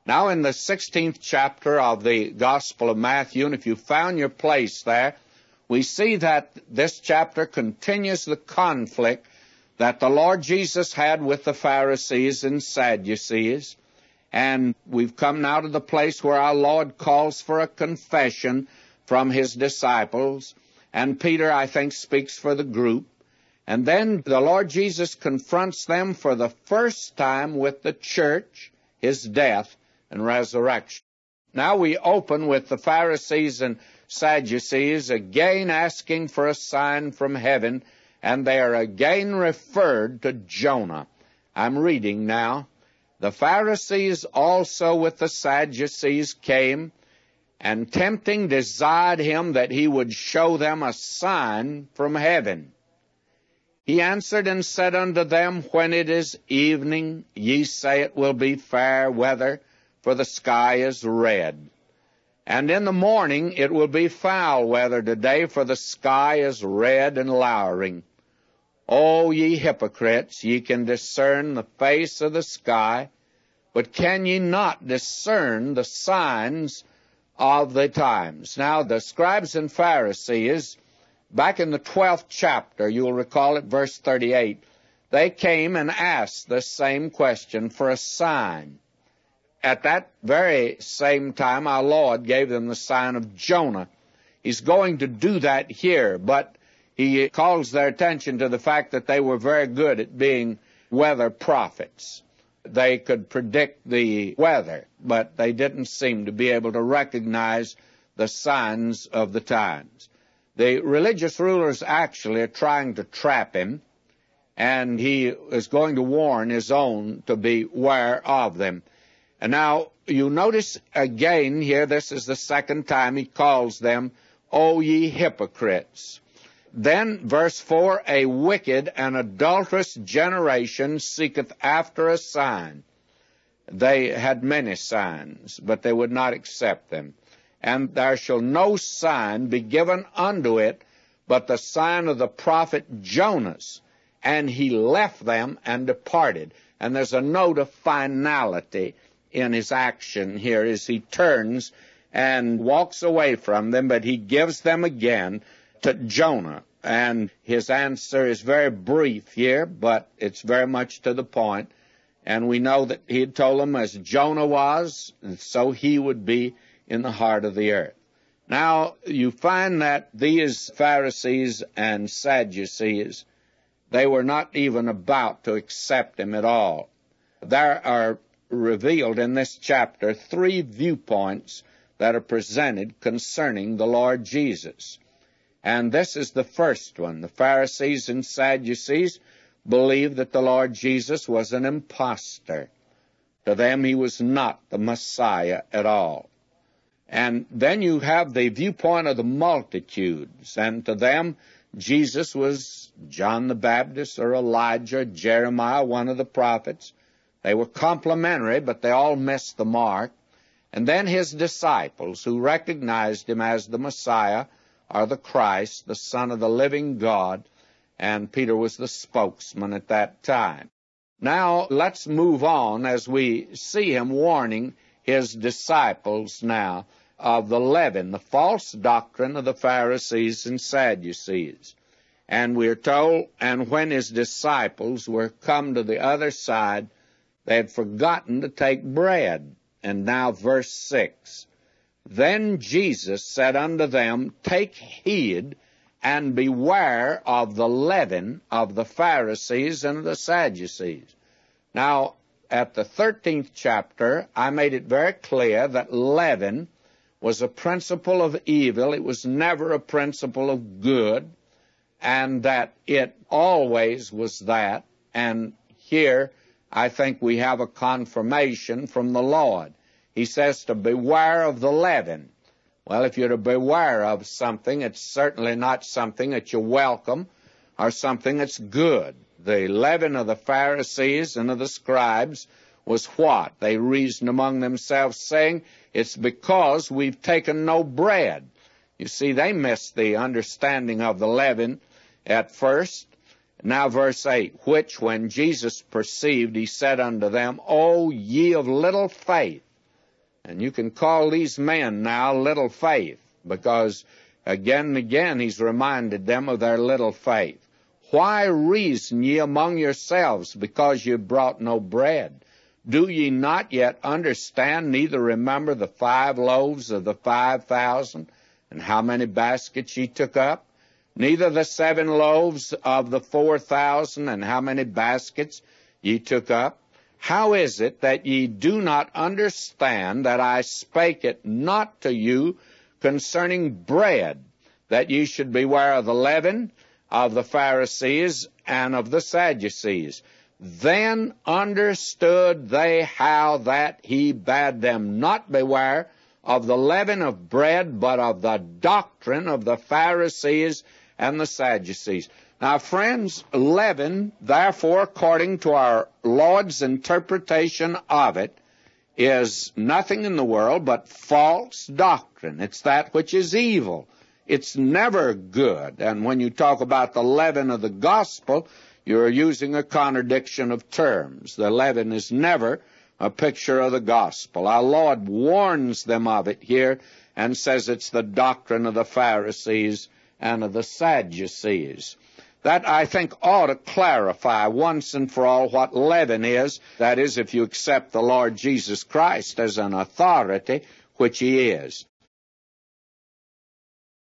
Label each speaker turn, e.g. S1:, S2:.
S1: Now in the 16th chapter of the Gospel of Matthew, and if you found your place there, we see that this chapter continues the conflict that the Lord Jesus had with the Pharisees and Sadducees. And we've come now to the place where our Lord calls for a confession from his disciples. And Peter, I think, speaks for the group. And then the Lord Jesus confronts them for the first time with the church, his death and resurrection. Now we open with the Pharisees and Sadducees again asking for a sign from heaven, and they are again referred to Jonah. I'm reading now. The Pharisees also with the Sadducees came, and tempting desired him that he would show them a sign from heaven. He answered and said unto them, When it is evening, ye say it will be fair weather, for the sky is red. And in the morning it will be foul weather today, for the sky is red and lowering. O ye hypocrites, ye can discern the face of the sky, but can ye not discern the signs of the times? Now the scribes and Pharisees, back in the 12th chapter, you'll recall it, verse 38, they came and asked the same question for a sign. At that very same time, our Lord gave them the sign of Jonah. He's going to do that here, but he calls their attention to the fact that they were very good at being weather prophets. They could predict the weather, but they didn't seem to be able to recognize the signs of the times. The religious rulers actually are trying to trap him, and he is going to warn his own to beware of them. And now, you notice again here, this is the second time he calls them, O ye hypocrites. Then, verse 4, a wicked and adulterous generation seeketh after a sign. They had many signs, but they would not accept them. And there shall no sign be given unto it, but the sign of the prophet Jonas. And he left them and departed. And there's a note of finality in his action here as he turns and walks away from them, but he gives them again to Jonah. And his answer is very brief here, but it's very much to the point. And we know that he had told them as Jonah was, so he would be in the heart of the earth. Now, you find that these Pharisees and Sadducees, they were not even about to accept him at all. There are revealed in this chapter 3 viewpoints that are presented concerning the Lord Jesus. And this is the first one. The Pharisees and Sadducees believed that the Lord Jesus was an impostor. To them, he was not the Messiah at all. And then you have the viewpoint of the multitudes, and to them, Jesus was John the Baptist or Elijah, Jeremiah, one of the prophets. They were complementary, but they all missed the mark. And then his disciples, who recognized him as the Messiah, are the Christ, the Son of the living God, and Peter was the spokesman at that time. Now, let's move on as we see him warning his disciples now of the leaven, the false doctrine of the Pharisees and Sadducees. And we're told, and when his disciples were come to the other side, they had forgotten to take bread. And now verse 6, Then Jesus said unto them, Take heed and beware of the leaven of the Pharisees and of the Sadducees. Now, at the 13th chapter, I made it very clear that leaven was a principle of evil. It was never a principle of good, and that it always was that. And here, I think we have a confirmation from the Lord. He says to beware of the leaven. Well, if you're to beware of something, it's certainly not something that you welcome or something that's good. The leaven of the Pharisees and of the scribes was what? They reasoned among themselves, saying, it's because we've taken no bread. You see, they missed the understanding of the leaven at first. Now verse 8, Which when Jesus perceived, he said unto them, O ye of little faith, And you can call these men now little faith, because again and again he's reminded them of their little faith. Why reason ye among yourselves, because ye brought no bread? Do ye not yet understand, neither remember the 5 loaves of the 5,000, and how many baskets ye took up? Neither the 7 loaves of the 4,000, and how many baskets ye took up? How is it that ye do not understand that I spake it not to you concerning bread, that ye should beware of the leaven of the Pharisees and of the Sadducees? Then understood they how that he bade them not beware of the leaven of bread, but of the doctrine of the Pharisees and the Sadducees. Now, friends, leaven, therefore, according to our Lord's interpretation of it, is nothing in the world but false doctrine. It's that which is evil. It's never good. And when you talk about the leaven of the gospel, you're using a contradiction of terms. The leaven is never a picture of the gospel. Our Lord warns them of it here and says it's the doctrine of the Pharisees and of the Sadducees. That, I think, ought to clarify once and for all what leaven is. That is, if you accept the Lord Jesus Christ as an authority, which he is.